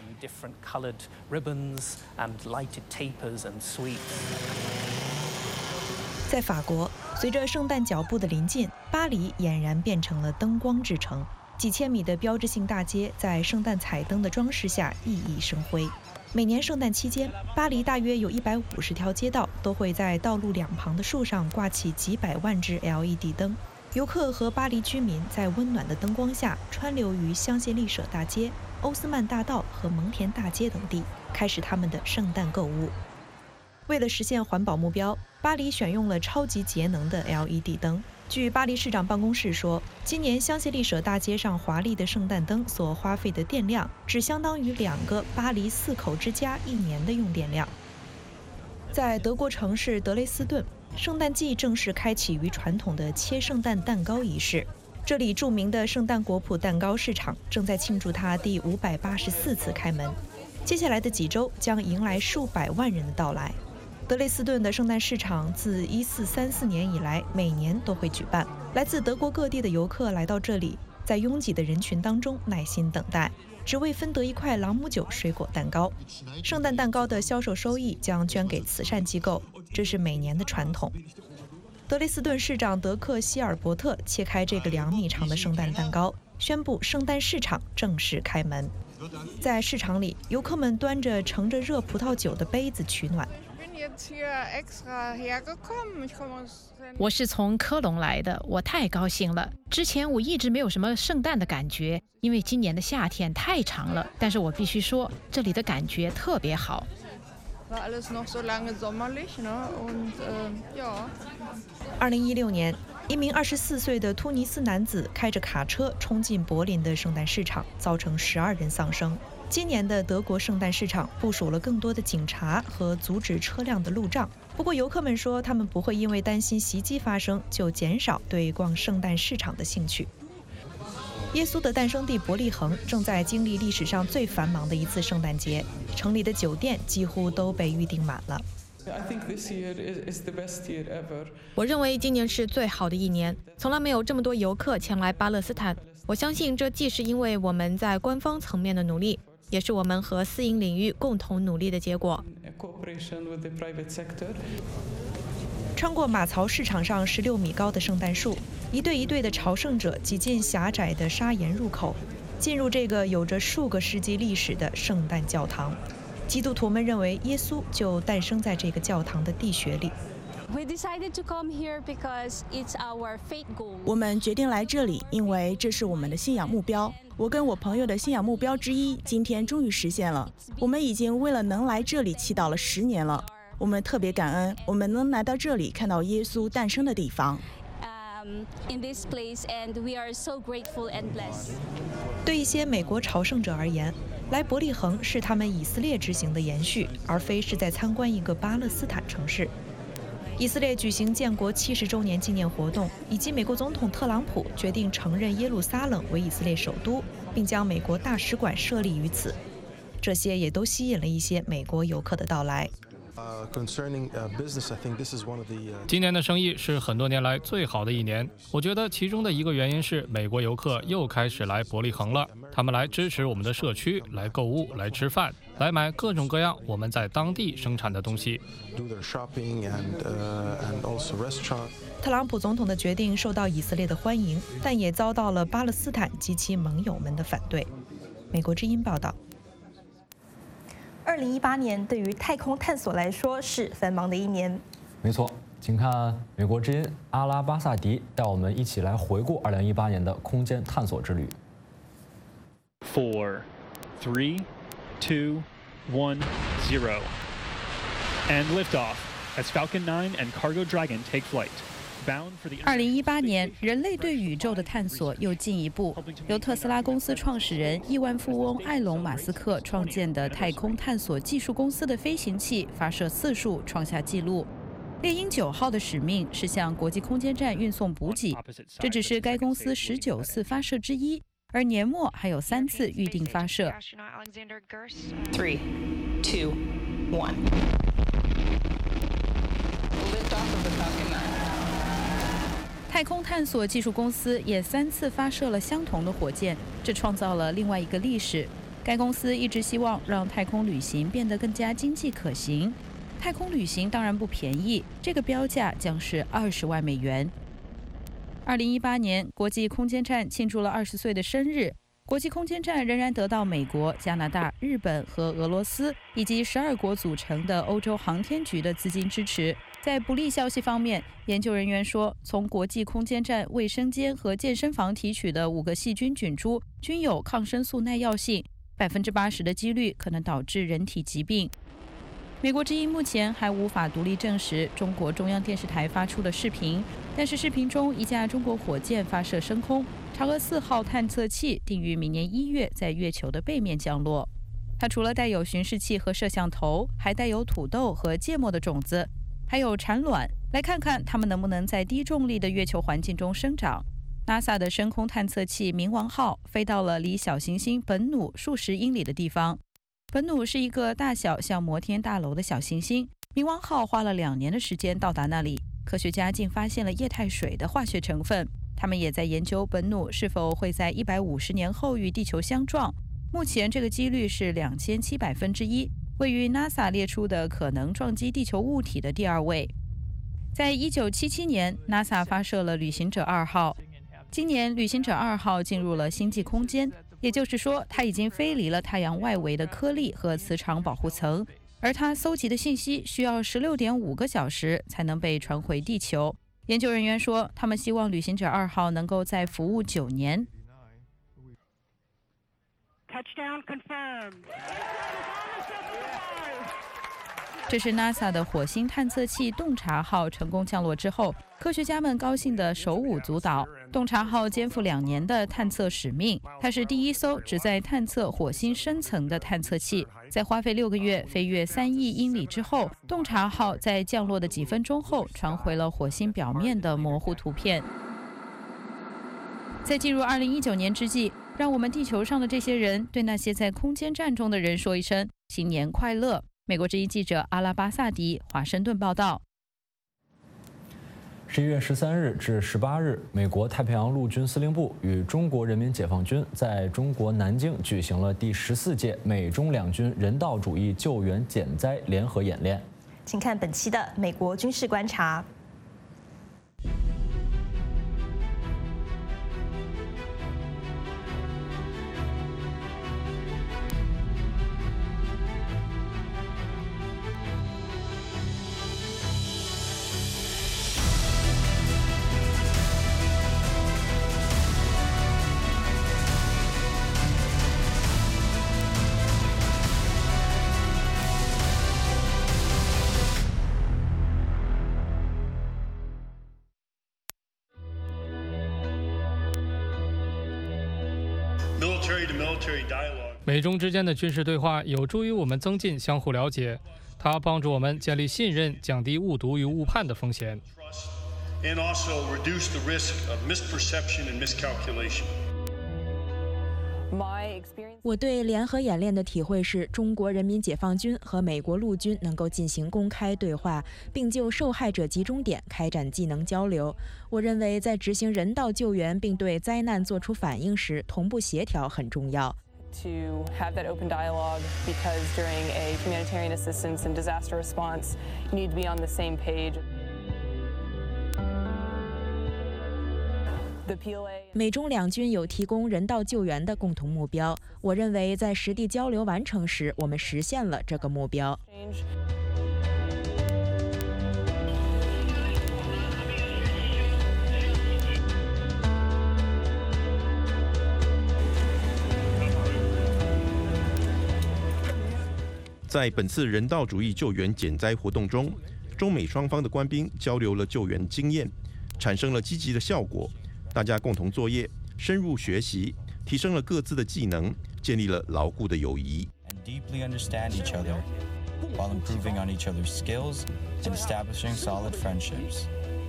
在法国，随着圣诞脚步的临近，巴黎俨然变成了灯光之城。几千米的标志性大街在圣诞彩灯的装饰下熠熠生辉。每年圣诞期间，巴黎大约有150条街道都会在道路两旁的树上挂起几百万只 LED 灯。游客和巴黎居民在温暖的灯光下川流于香榭丽舍大街、欧斯曼大道和蒙田大街等地，开始他们的圣诞购物。为了实现环保目标，巴黎选用了超级节能的 LED 灯。据巴黎市长办公室说，今年香榭丽舍大街上华丽的圣诞灯所花费的电量，只相当于2个巴黎4口之家1年的用电量。在德国城市德累斯顿，圣诞季正式开启于传统的切圣诞蛋糕仪式。这里著名的圣诞果脯蛋糕市场正在庆祝它第584次开门。接下来的几周将迎来数百万人的到来。德累斯顿的圣诞市场自1434年以来每年都会举办，来自德国各地的游客来到这里，在拥挤的人群当中耐心等待，只为分得一块朗姆酒水果蛋糕。圣诞蛋糕的销售收益将捐给慈善机构，这是每年的传统。德累斯顿市长德克希尔伯特切开这个2米长的圣诞蛋糕，宣布圣诞市场正式开门。在市场里，游客们端着盛着热葡萄酒的杯子取暖。 我是从科隆来的，我太高兴了。之前我一直没有什么圣诞的感觉，因为今年的夏天太长了。但是我必须说，这里的感觉特别好。 2016年，一名24岁的突尼斯男子开着卡车冲进柏林的圣诞市场，造成12人丧生。今年的德国圣诞市场部署了更多的警察和阻止车辆的路障。不过游客们说，他们不会因为担心袭击发生就减少对逛圣诞市场的兴趣。耶稣的诞生地伯利恒正在经历历史上最繁忙的一次圣诞节，城里的酒店几乎都被预订满了。 我认为今年是最好的一年，从来没有这么多游客前来巴勒斯坦。我相信这既是因为我们在官方层面的努力，也是我们和私营领域共同努力的结果。 穿过马槽市场上16米高的圣诞树，一对一对的朝圣者挤进狭窄的砂岩入口，进入这个有着数个世纪历史的圣诞教堂。基督徒们认为耶稣就诞生在这个教堂的地穴里。 我们决定来这里，因为这是我们的信仰目标。我跟我朋友的信仰目标之一，今天终于实现了。我们已经为了能来这里祈祷了10年了。我们特别感恩，我们能来到这里，看到耶稣诞生的地方。 对一些美国朝圣者而言，来伯利恒是他们以色列之行的延续，而非是在参观一个巴勒斯坦城市。以色列举行建国70周年纪念活动，以及美国总统特朗普决定承认耶路撒冷为以色列首都，并将美国大使馆设立于此，这些也都吸引了一些美国游客的到来。 今年的生意是很多年来最好的一年。我觉得其中的一个原因是美国游客又开始来伯利恒了，他们来支持我们的社区，来购物，来吃饭，来买各种各样我们在当地生产的东西。 特朗普总统的决定受到以色列的欢迎，但也遭到了巴勒斯坦及其盟友们的反对。美国之音报道。 2018年对于太空探索来说是繁忙的一年。 没错，请看美国之音阿拉巴萨迪带我们一起来回顾2018年的空间探索之旅。 4, 3, 2, 1, 0, and liftoff as Falcon 9 and Cargo Dragon take flight. 2018年，人类对宇宙的探索又进一步。由特斯拉公司创始人、亿万富翁埃隆·马斯克创建的太空探索技术公司的飞行器发射次数创下纪录。猎鹰9号的使命是向国际空间站运送补给，这只是该公司19次发射之一，而年末还有3次预定发射。 3, 2, 1. Liftoff 太空探索技术公司也3次发射了相同的火箭，这创造了另外一个历史。该公司一直希望让太空旅行变得更加经济可行。太空旅行当然不便宜，这个标价将是20万美元。2018年，国际空间站庆祝了20岁的生日。国际空间站仍然得到美国、加拿大、日本和俄罗斯以及12国组成的欧洲航天局的资金支持。在不利消息方面，研究人员说，从国际空间站卫生间和健身房提取的5个细菌菌株均有抗生素耐药性，80%的几率可能导致人体疾病。美国之音目前还无法独立证实中国中央电视台发出的视频，但是视频中一架中国火箭发射升空，嫦娥4号探测器定于明年1月在月球的背面降落。它除了带有巡视器和摄像头，还带有土豆和芥末的种子，还有产卵，来看看它们能不能在低重力的月球环境中生长。NASA 的深空探测器冥王号飞到了离小行星本努数十英里的地方。本努是一个大小像摩天大楼的小行星，冥王号花了2年的时间到达那里。科学家竟发现了液态水的化学成分，他们也在研究本努是否会在150年后与地球相撞。目前这个几率是2700分之一，位于 NASA 列出的可能撞击地球物体的第2位。在1977年 ，NASA 发射了旅行者2号。今年，旅行者2号进入了星际空间，也就是说，它已经飞离了太阳外围的颗粒和磁场保护层，而它搜集的信息需要16.5个小时才能被传回地球。研究人员说，他们希望旅行者2号能够再服务9年。 Touchdown confirmed. 这是 NASA 的火星探测器洞察号成功降落之后，科学家们高兴的手舞足蹈。洞察号肩负2年的探测使命，它是第1艘旨在探测火星深层的探测器。在花费6个月飞越3亿英里之后，洞察号在降落的几分钟后传回了火星表面的模糊图片。在进入2019年之际，让我们地球上的这些人对那些在空间站中的人说一声新年快乐。 美国之音记者阿拉巴萨迪华盛顿报道。 11月13日至18日，美国太平洋陆军司令部与中国人民解放军在中国南京举行了第14届美中两军人道主义救援减灾联合演练。 请看本期的美国军事观察。 美中之间的军事对话有助于我们增进相互了解，它帮助我们建立信任，降低误读与误判的风险。 我对联合演练的体会是，中国人民解放军和美国陆军能够进行公开对话，并就受害者集中点开展技能交流。我认为，在执行人道救援并对灾难做出反应时，同步协调很重要。 To have that open dialogue, because during a humanitarian assistance and disaster response, you need to be on the same page. 美中两军有提供人道救援的共同目标。我认为，在实地交流完成时，我们实现了这个目标。 在本次人道主义救援减灾活动中，中美双方的官兵交流了救援经验，产生了积极的效果。大家共同作业，深入学习，提升了各自的技能，建立了牢固的友谊。 Deeply understand each other, while improving on each other's skills and establishing solid friendships.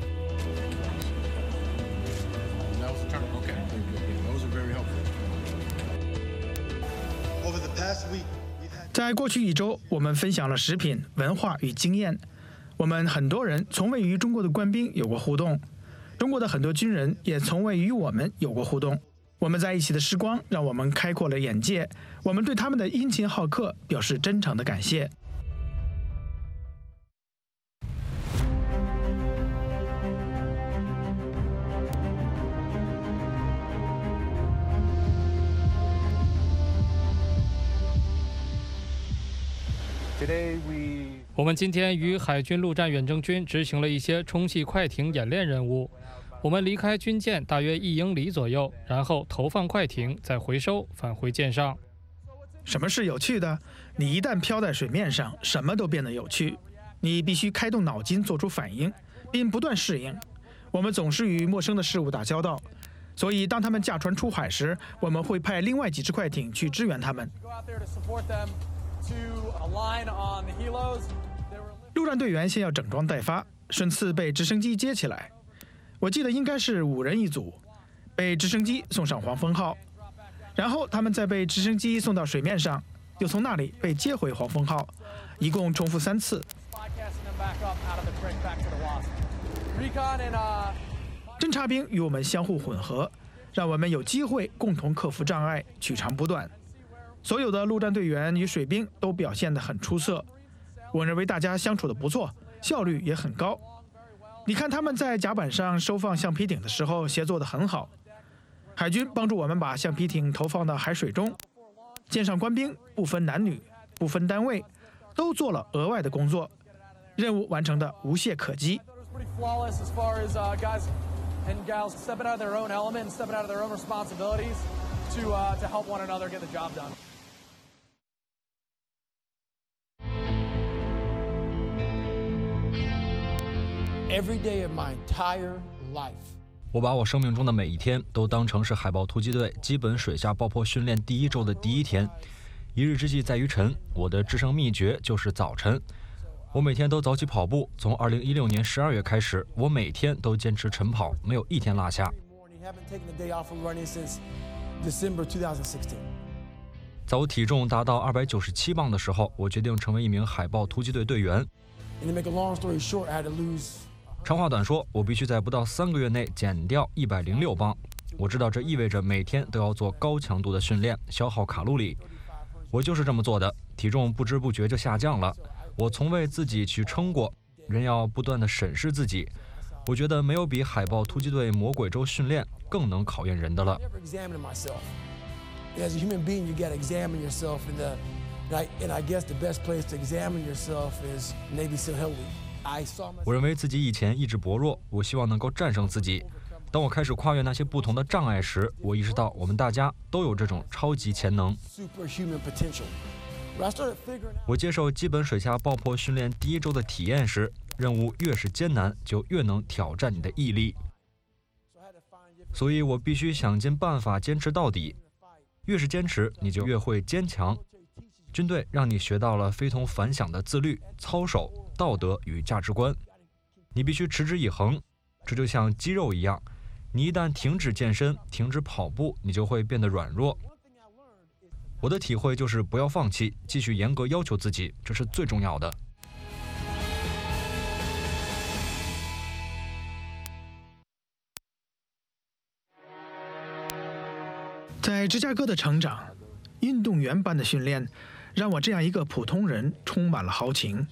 在过去一周，我们分享了食品、文化与经验。我们很多人从未与中国的官兵有过互动，中国的很多军人也从未与我们有过互动。我们在一起的时光让我们开阔了眼界，我们对他们的殷勤好客表示真诚的感谢。 我们今天与海军陆战远征军执行了一些充气快艇演练任务。我们离开军舰大约1英里左右，然后投放快艇，再回收返回舰上。 什么是有趣的？你一旦漂在水面上，什么都变得有趣。你必须开动脑筋做出反应，并不断适应。我们总是与陌生的事物打交道，所以当他们驾船出海时，我们会派另外几只快艇去支援他们。陆战队员先要整装待发，顺次被直升机接起来。我记得应该是5人一组，被直升机送上黄蜂号，然后他们再被直升机送到水面上，又从那里被接回黄蜂号，一共重复3次。侦察兵与我们相互混合，让我们有机会共同克服障碍，取长补短。所有的陆战队员与水兵都表现得很出色，我认为大家相处得不错，效率也很高。你看他们在甲板上收放橡皮艇的时候协作得很好。海军帮助我们把橡皮艇投放到海水中，舰上官兵不分男女、不分单位，都做了额外的工作，任务完成的无懈可击。 Every day of my entire life. 我把我生命中的每一天都当成是海豹突击队基本水下爆破训练第1周的第1天。一日之计在于晨，我的制胜秘诀就是早晨。我每天都早起跑步，从2016年12月开始，我每天都坚持晨跑，没有一天落下。 在我体重达到297磅的时候，我决定成为一名海豹突击队队员。长话短说，我必须在不到3个月内减掉106磅。我知道这意味着每天都要做高强度的训练，消耗卡路里。我就是这么做的，体重不知不觉就下降了。我从未自己去称过，人要不断地审视自己。我觉得没有比海豹突击队魔鬼周训练更能考验人的了。 As a human being, you got to examine yourself, and I guess the best place to examine yourself is Navy SEAL Hill League. 我认为自己以前意志薄弱，我希望能够战胜自己。当我开始跨越那些不同的障碍时，我意识到我们大家都有这种超级潜能。我接受基本水下爆破训练第1周的体验时，任务越是艰难，就越能挑战你的毅力。所以我必须想尽办法坚持到底。越是坚持，你就越会坚强。军队让你学到了非同凡响的自律、操守、道德与价值观。你必须持之以恒，这就像肌肉一样，你一旦停止健身、停止跑步，你就会变得软弱。我的体会就是不要放弃，继续严格要求自己，这是最重要的。 在芝加哥的成长，运动员般的训练，让我这样一个普通人充满了豪情。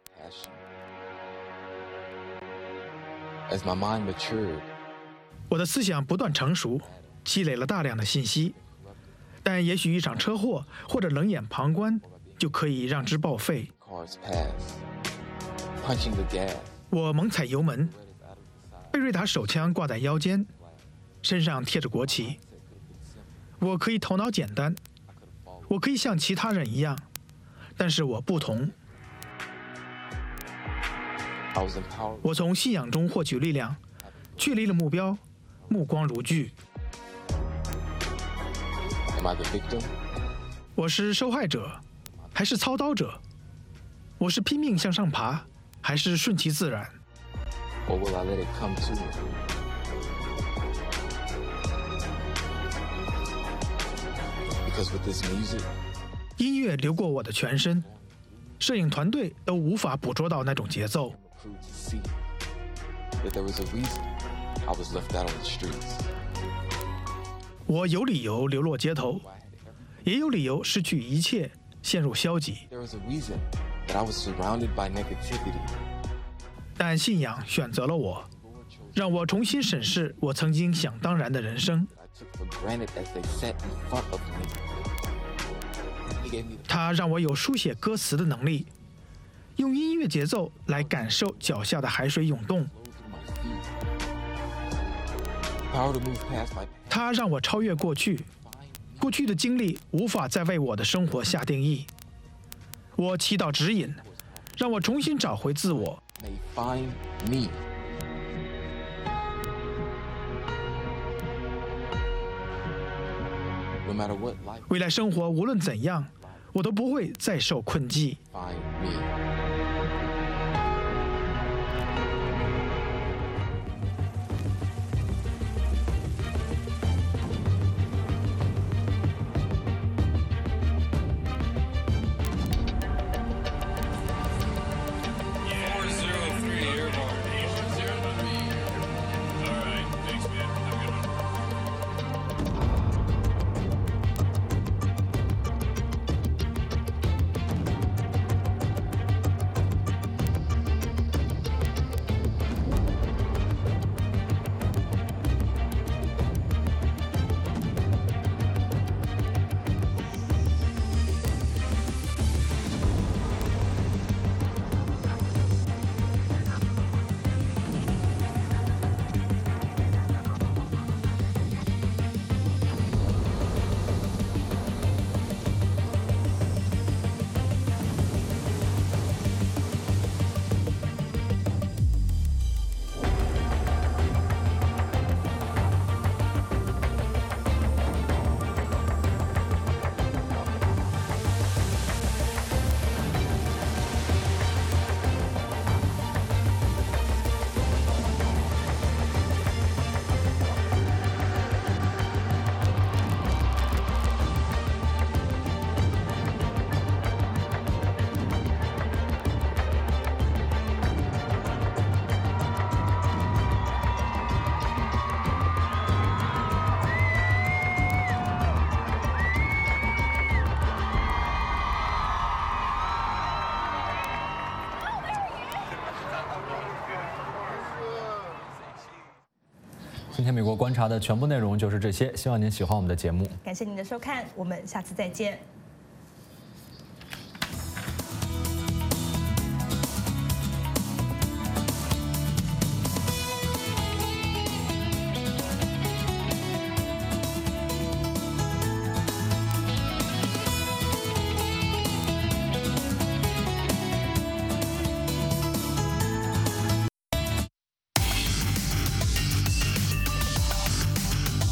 As my mind matured, 我的思想不断成熟，积累了大量的信息，但也许一场车祸或者冷眼旁观就可以让之报废。我猛踩油门，贝瑞达手枪挂在腰间，身上贴着国旗。我可以头脑简单，我可以像其他人一样，但是我不同。我从信仰中获取力量，确立了目标，目光如炬。我是受害者，还是操刀者？我是拼命向上爬，还是顺其自然？音乐流过我的全身，摄影团队都无法捕捉到那种节奏。我有理由流落街头，也有理由失去一切，陷入消极。但信仰选择了我，让我重新审视我曾经想当然的人生。它让我有书写歌词的能力，用音乐节奏来感受脚下的海水涌动。它让我超越过去，过去的经历无法再为我的生活下定义。我祈祷指引，让我重新找回自我。未来生活无论怎样，我都不会再受困寂。 今天美国观察的全部内容就是这些，希望您喜欢我们的节目。 感谢您的收看，我们下次再见。